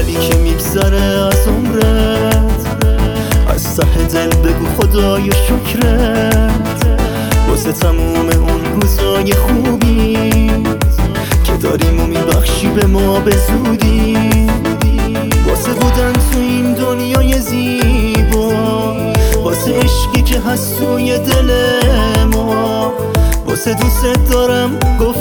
سالی که میگذره از عمرت، از ته دل بگو خدای شکرت واسه تموم اون روزای خوبی که داریم و میبخشی به ما به زودی، واسه بودن تو این دنیای زیبا، واسه عشقی که هست توی دل ما، واسه دوست دارم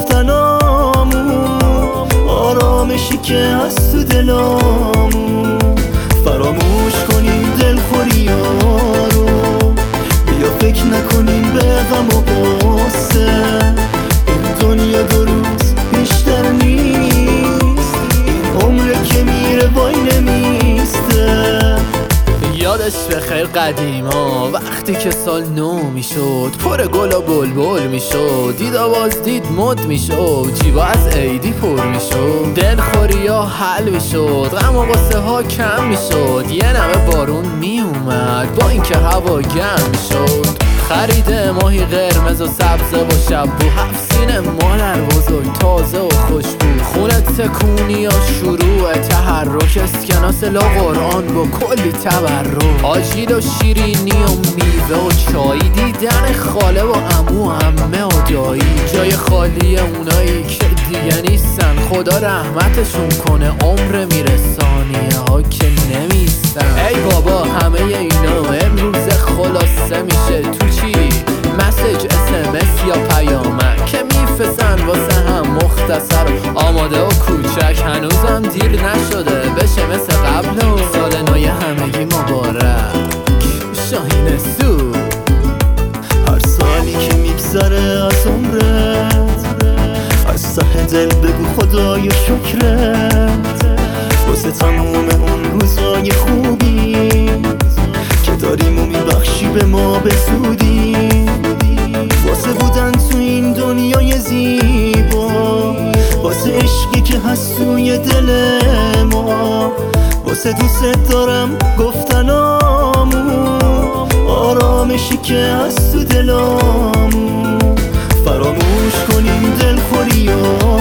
گفتنامون، آرامشی که هست تو دلامون، فراموش کنیم دلخوری‌ها رو، بیا فکر نکنیم به غم و غصه، این دنیا دو روز بیشتر نیست، این عمر که میره وای نمیسته. یادش بخیر قدیما وقتی که سال نو میشد، پر گل و بلبل میشد، دید آواز دید مد میشد، جیبا از عیدی پر میشد، دلخوری ها حل میشد، غم و غصه ها کم میشد، یه نمه بارون میومد با اینکه هوا گرم میشد، خرید ماهی قرمز و سبز و شب و هفسین مادر بزرگ تازه و خوشبو، خونه تکونی یا شروع تحرک، اسکناس لا قرآن با کلی تبرک، آجیل و شیرینی و میوه و چای، دیدن خاله و عمو و عمه و دایی، جای خالی اونایی که دیگه نیستن، خدا رحمتشون کنه، عمر میره ثانیه ها که نمیستن. ای بابا همه اینا امروز خلاصه میشه تو چی؟ مسیج SMS یا پیامک که میفسن واسه هم مختصر آماده و کوچک، هنوزم دیر نشده بشه مثل قبل و سال نوی همگی مبارک شاهین سو. هر سالی که میگذره از عمرت، از ته دل بگو خدای شکرت واسه تموم اون روزای خوبی که داریم و میبخشی به ما به زودی، واسه بودن تو این دنیای زیبا، واسه عشقی که هست توی دل ما، واسه دوست دارم گفتنامون، آرامشی که هست تو دلامون، فراموش کنیم دلخوری‌ها